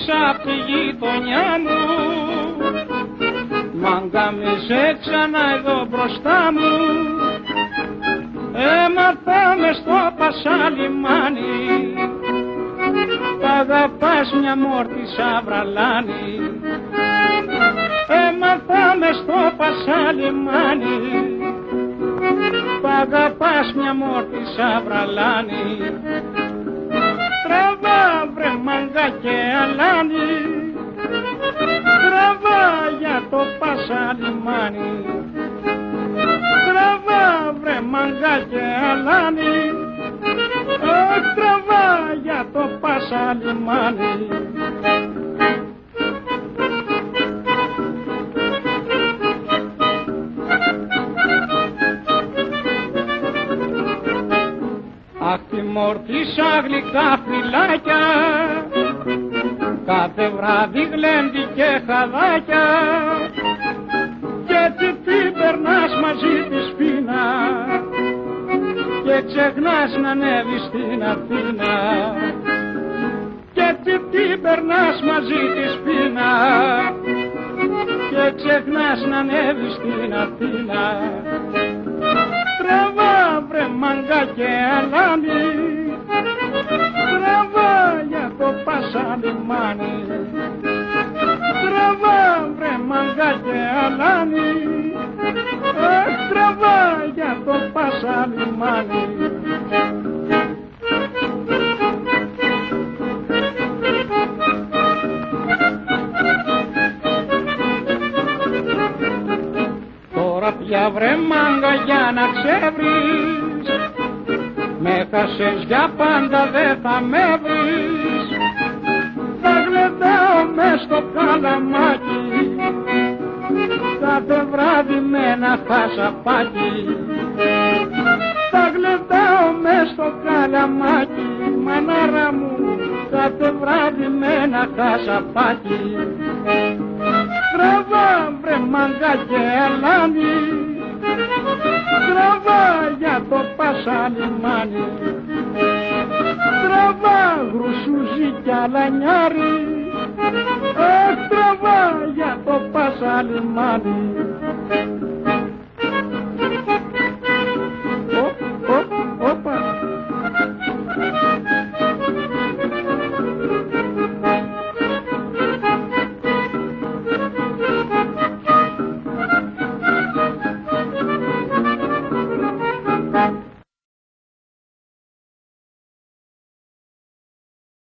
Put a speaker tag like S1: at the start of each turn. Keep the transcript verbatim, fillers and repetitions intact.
S1: απ' τη γειτονιά μου, μάγκα με σε ξανά εδώ μπροστά μου. Έμαθα μες στο Πασαλιμάνι, τ' αγαπάς μια μόρτισα βραλάνη. Έμαθα μες στο Πασαλιμάνι, τ' αγαπάς μια μόρτισα βραλάνη. Τραβά βρε μάγκα και αλάνι, τραβά για το Πασαλιμάνι. Τραβά βρε μάγκα και αλάνι, τραβά για το Πασαλιμάνι. Αχ, τη μόρτισα γλυκά φυλάκια, κάθε βράδυ γλέντι και χαδάκια, κι έτσι την περνάς μαζί της πείνα και ξεχνάς να ανέβεις στην Αθήνα. Κι έτσι την περνάς μαζί της πείνα και ξεχνάς να ανέβεις στην Αθήνα. Τραβά βρε μάγκα και αλάνι, τραβά για το Πασαλιμάνι. Τραβά βρε μάγκα και αλάνι, τραβά για το Πασαλιμάνι. Τώρα πια βρε μάγκα για να ξέβρεις, με χάσες για πάντα δεν θα με βρεις. Θα γλεντάω μες στο καλαμάκι, κάθε βράδυ με ένα χασαπάκι. Θα γλεντάω μες στο καλαμάκι, μανάρα μου, κάθε βράδυ με ένα χασαπάκι. Τραβά βρε μάγκα και αλάνι, τραβά για το Πασαλιμάνι. Τραβά γρουσούζι κι αλανιάρι, τραβά για το Πασαλιμάνι.